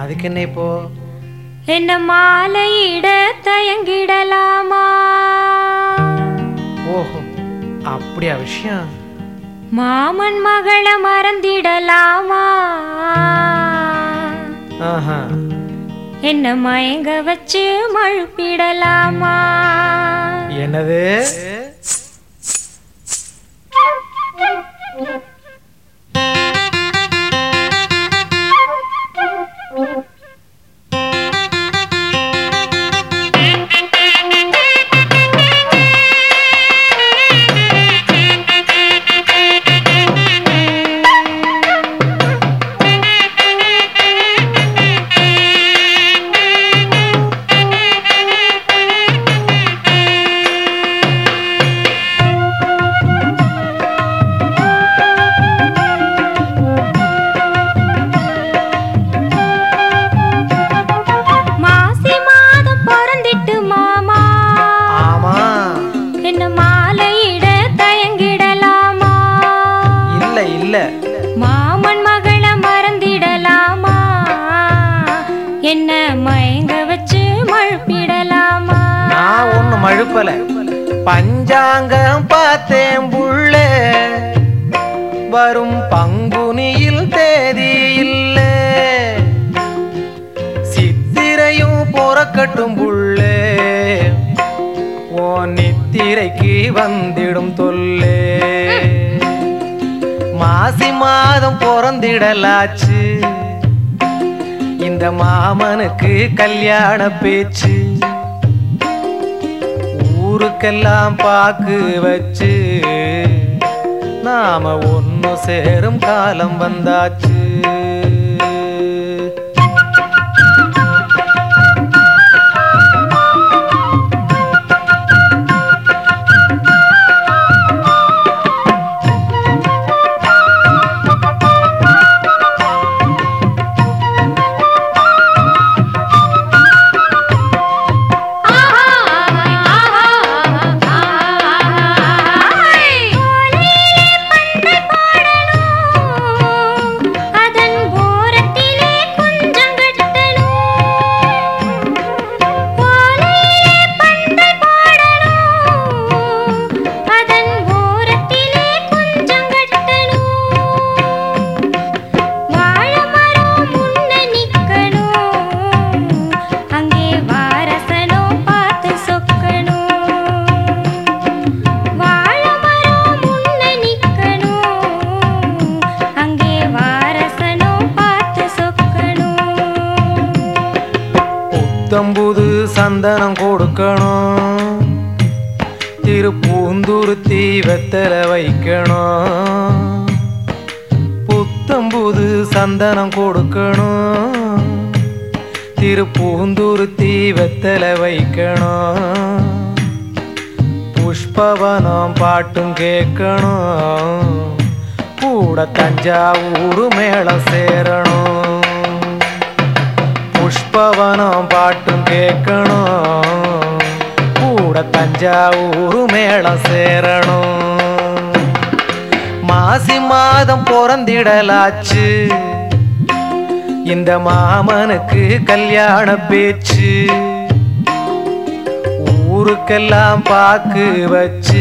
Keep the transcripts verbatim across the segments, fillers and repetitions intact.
அதுக்கு என்ன இப்போ? என்ன மாலையிட தயங்கிடலாமா? ஓஹோ, அப்படியா விஷயம்? மாமன் மகளை மறந்திடலாமா? ஆஹா. என்ன மயங்க வச்சு மழுப்பிடலாமா? என்னது? மாமன் மகளை மறந்திடலாமா? என்ன மயங்க வச்சு மழுப்பிடலாமா? நான் ஒண்ணு மழுப்பல, பஞ்சாங்கம் பார்த்தேன் புள்ளே, வரும் பங்குனியில் தேதி இல்ல, சித்திரையும் பொறக்கட்டும் புள்ளே, ஓ நித்திரைக்கு வந்திடும் தொல்லே, மாசி மாதம் பிறந்திடலாச்சு, இந்த மாமனுக்கு கல்யாண பேச்சு, ஊருக்கெல்லாம் பாக்கு வச்சு நாம ஒன்னு சேரும் காலம் வந்தாச்சு. புத்தம்புது சந்தனம் கொடுக்கணும், திருப்பூந்துருத்தி வெத்தலை வைக்கணும், புத்தம்புது சந்தனம் கொடுக்கணும், திருப்பூந்துருத்தி வெத்தலை வைக்கணும், புஷ்பவனம் பாட்டும் கேட்கணும், கூட தஞ்சாவூர் மேளம் சேரணும், புஷ்பவனம் பாட்டும் கேட்கணும், கூட தஞ்சாவூர் மேளம் சேரணும், மாசி மாதம் பிறந்திடலாச்சு, இந்த மாமனுக்கு கல்யாண பேச்சு, ஊருக்கெல்லாம் பாக்கு வச்சு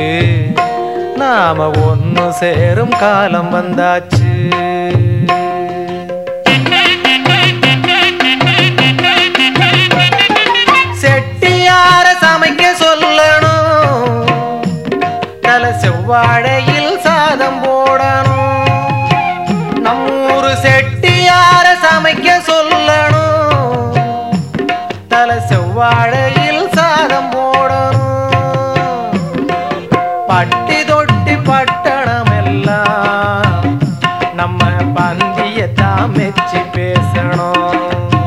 நாம ஒன்னு சேரும் காலம் வந்தாச்சு. செட்டியார சமைக்க சொல்லணும், தலை செவ்வாழையில் சாதம் போடணும், நம்மூரு செட்டியார சமைக்க சொல்லணும், தலை செவ்வாழையில் சாதம் போடணும், பட்டி தொட்டி பட்டணம் எல்லாம் நம்ம பந்தியத்தான் மெச்சி பேசணும்,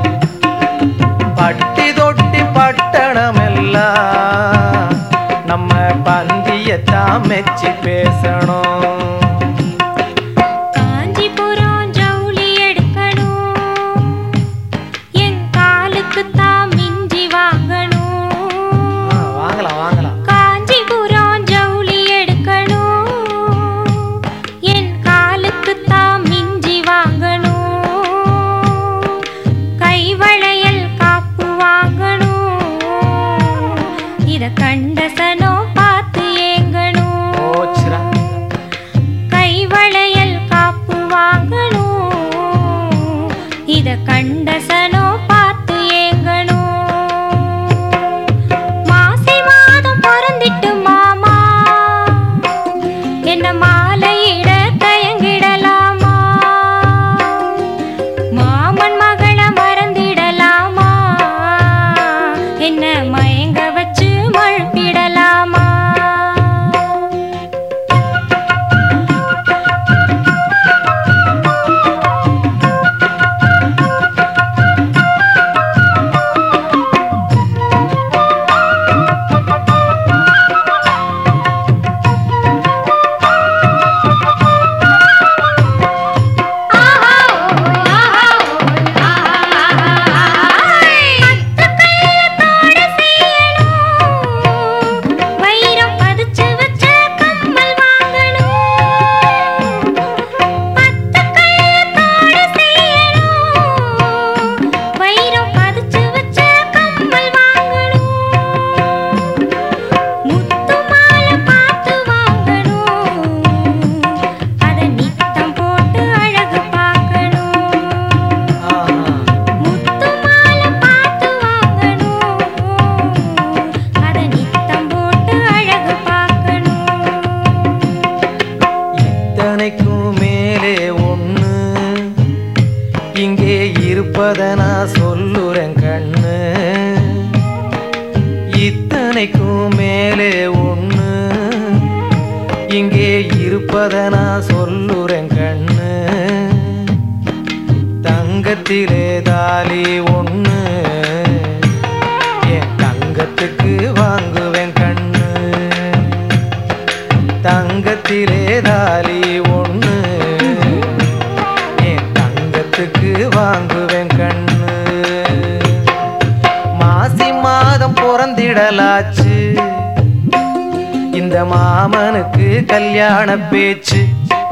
பட்டி தொட்டி பட்டணம் எல்லாம் நம்ம பந்தியத்தான் மெச்சி பேசணும். காஞ்சிபுரம் ஜவுளி எடுக்கணும், என் காலுக்கு தான் மிஞ்சி வாங்கணும், வாங்கலாம் வாங்கலாம். காஞ்சிபுரம் ஜவுளி எடுக்கணும், என் காலுக்கு தான் மிஞ்சி வாங்கணும், கண்டசனோ பார்த்து ஏங்கணும். போச்சுடா. கைவளையல் காப்பு வாங்கணும். இத கண்டசனோ பார்த்து ஏங்கணும். மாசி மாதம் பிறந்திட்டு மாமா என்ன மாலையிட தயங்கிடலாமா? மாமன் மகளை மறந்திடலாமா? என்ன மயங்க வச்சு மழுப்பிடலாமா? வைரம் பதிச்சு வச்ச கம்மல் வாங்கணும். பத்து கையத்தோட செய்யணும். வைரம் பதிச்சு வச்ச கம்மல் வாங்கணும். முத்து மாலை பார்த்து வாங்கணும். அத நித்தம் போட்டு அழகு பார்க்கணும். முத்து மாலை பார்த்து வாங்கணும். அத நித்தம் போட்டு அழகு பார்க்கணும். இத்தனைக்கும் மேலே ஒண்ணு இங்கே இருப்பத நான் சொல்லுறேன் கண்ணு. இத்தனைக்கும் மேலே ஒண்ணு இங்கே இருப்பத நான் சொல்லுறேன் கண்ணு. தங்கத்திலே தாலி ஒண்ணு என் தங்கத்துக்கு வாங்குவேன் கண்ணு. தங்கத்திலே தாலி ஒண்ணு என் தங்கத்துக்கு வாங்குவேன் கண்ணு. மாசி மாதம் பிறந்திடலாச்சு இந்த மாமனுக்கு கல்யாண பேச்சு.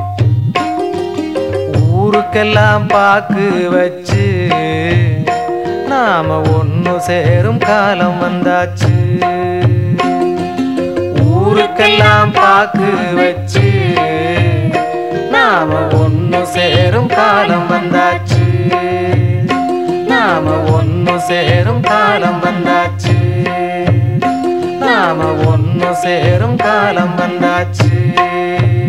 ஊருக்கெல்லாம் பாக்கு வச்சு நாம ஒன்னு சேரும் காலம் வந்தாச்சு. ஊருக்கெல்லாம் பாக்கு வச்சு நாம ஒன்னு சேரும் காலம் வந்தாச்சு. நாம ஒன்னு சேரும் காலம் வந்தாச்சு. நாம ஒன்னு சேரும் காலம் வந்தாச்சு.